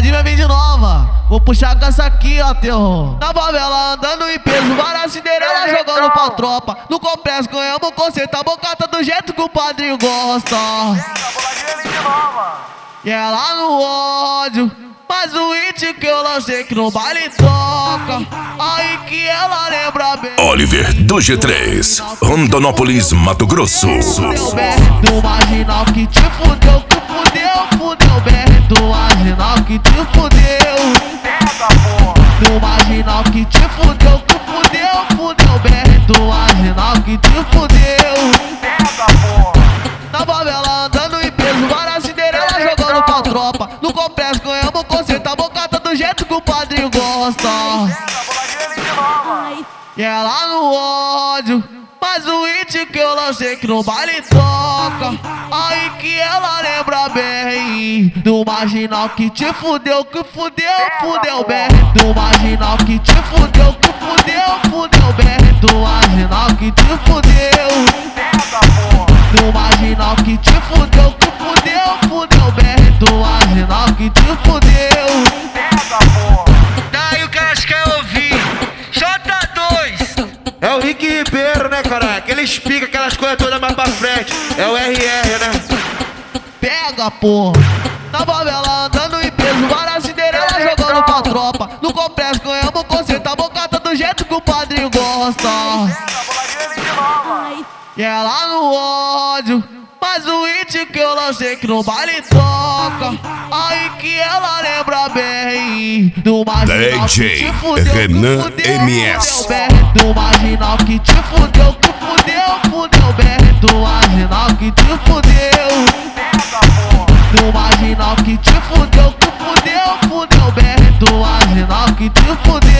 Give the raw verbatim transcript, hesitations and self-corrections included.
Pode me vir de nova, vou puxar com essa aqui, ó, terror. Na favela andando em peso, várias Cinderela jogando pra tropa. No complexo ganhamos conceito, a bocata do jeito que o padrinho gosta. E ela no ódio, mas o hit que eu lancei que no baile toca. Aí que ela lembra bem. Oliver do G três, Rondonópolis, Mato Grosso. Fudeu, B R do marginal que te fudeu, que fudeu, fudeu, B R do marginal que te fudeu. Do marginal que te fudeu, que fudeu, fudeu, B R do marginal que te fudeu. Na favela andando em peso, várias Cinderela jogando pra tropa. No complexo ganhamos conceito, a bocata do jeito que o padrinho gosta. E ela no ódio, mas o hit que eu lancei que no baile toca. Aí que ela lembra bem do marginal que te fudeu, que fudeu, fudeu, B R do marginal que te fudeu, que fudeu, fudeu, B R do marginal que te fudeu. Do marginal que te fudeu, que fudeu, fudeu, B R do marginal que te fudeu. Daí o que elas querem ouvir? J dois. É o Rick Ribeiro, né, caralho? Aquele espiga, aquelas coisas todas mais pra frente. É o R R, né? Pega, porra. Na favela andando em peso, várias Cinderela jogando pra tropa. No complexo ganhamos conceito, a bocata do jeito que o padrinho gosta. E ela no ódio, mas o hit que eu lancei que no baile toca. Aí que ela lembra bem do marginal D J que te fudeu, Renan que fudeu, M S. fudeu, B R do marginal que te fudeu, que fudeu, fudeu, B R do marginal que te fudeu. Do marginal que te fudeu, que fudeu, fudeu, B R do marginal que te fudeu.